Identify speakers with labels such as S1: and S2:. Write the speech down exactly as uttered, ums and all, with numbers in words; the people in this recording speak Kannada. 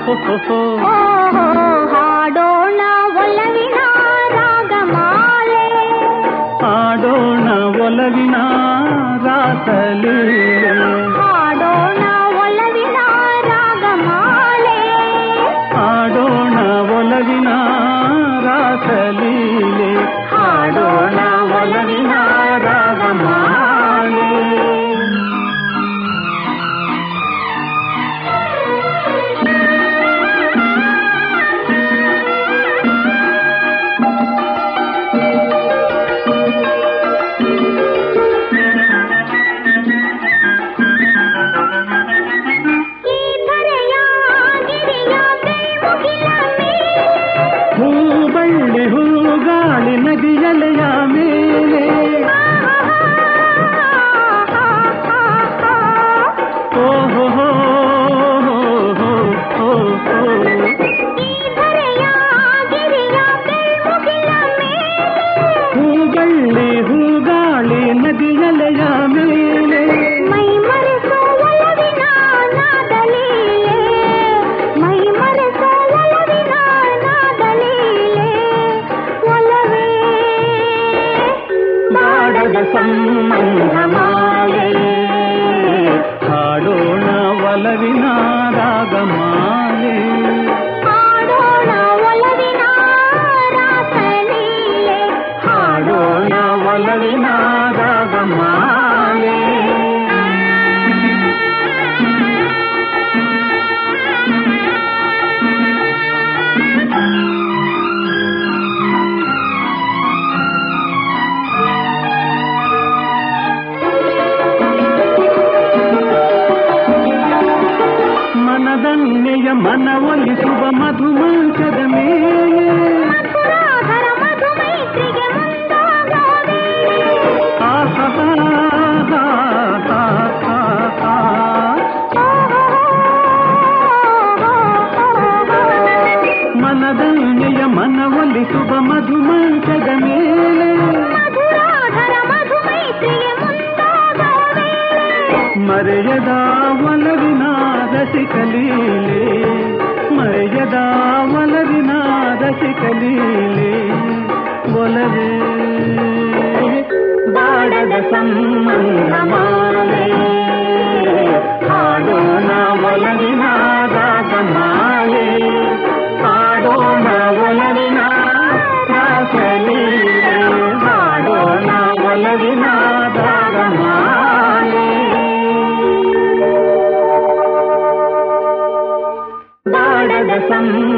S1: ಹಾಡೋಣ ಒಲವಿನ ರಾಗಮಾಲೆ,
S2: ಹಾಡೋಣ ಒಲವಿನ ರಾಸಲೀಲೆ,
S1: ಹಾಡೋಣ ಒಲವಿನ ರಾಗಮಾಲೆ,
S2: ಹಾಡೋಣ ಒಲವಿನ ರಾಸಲೀಲೆ, ಹಾಡೋಣ ಒಲವಿನ ರಾಗಮಾಲೆ. ಹೂಬಳ್ಳಿ ಹೂಗಾಳಿ ನದಿಯಲೆಯ ಮೇಲೆ, ಓಹೋ ಹೋ ಹೋ ಹೋ ಹೋ, ಹೂಬಳ್ಳಿ ಹೂಗಾಳಿ ನದಿಯಲೆಯ ಮೇಲೆ,
S1: ಮೈ ಮರೆಸೋ ಒಲವಿನ ನಾದಲೀಲೆ, ಮೈ ಮರೆಸೋ ಒಲವಿನ ನಾದಲೀಲೆ, ಒಲವೇ
S2: ಬಾಡದ ಸಂಬಂಧಮಾಲೆ, ಹಾಡೋಣ ಒಲವಿನ ರಾಗಮಾಲೆ,
S1: ಹಾಡೋಣ ಒಲವಿನ ರಾಸಲೀಲೆ,
S2: ಹಾಡೋಣ ಒಲವಿನ ರಾಗಮಾಲೆ. ಮನದನ್ನೆಯ ಮನವೊಲಿಸುವ ಮಧುಮಂಚದ ಮೇಲೆ,
S1: ಮಧುರಾಧರ ಮಧುಮೈತ್ರಿಗೆ ಮುಂದಾಗೋವೆ,
S2: ಆಹಾ ಮನದನ್ನೆಯ ಮನವೊಲಿಸುವ ಮಧುಮಂಚದ ಮೇಲೆ,
S1: ಮಧುರಾಧರ ಮಧುಮೈತ್ರಿಗೆ ಮುಂದಾಗೋವೆ,
S2: ಮರೆಯದ ಒಲವಿನ ರಸಿಕಲೀಲೆ, ಮರೆಯದ ಒಲವಿನ ರಸಿಕಲೀಲೆ, ಒಲವೇ ಬಾಡದ ಸಂಬಂಧಮಾಲೆ, ಹಾಡೋಣ ಒಲವಿನ ರಾಗಮಾಲೆ, ಹಾಡೋಣ ಒಲವಿನ ರಾಸಲೀಲೆ, ಹಾಡೋಣ ಒಲವಿನ ರಾಗಮಾಲೆ. ಬಾಡದ ಸಂ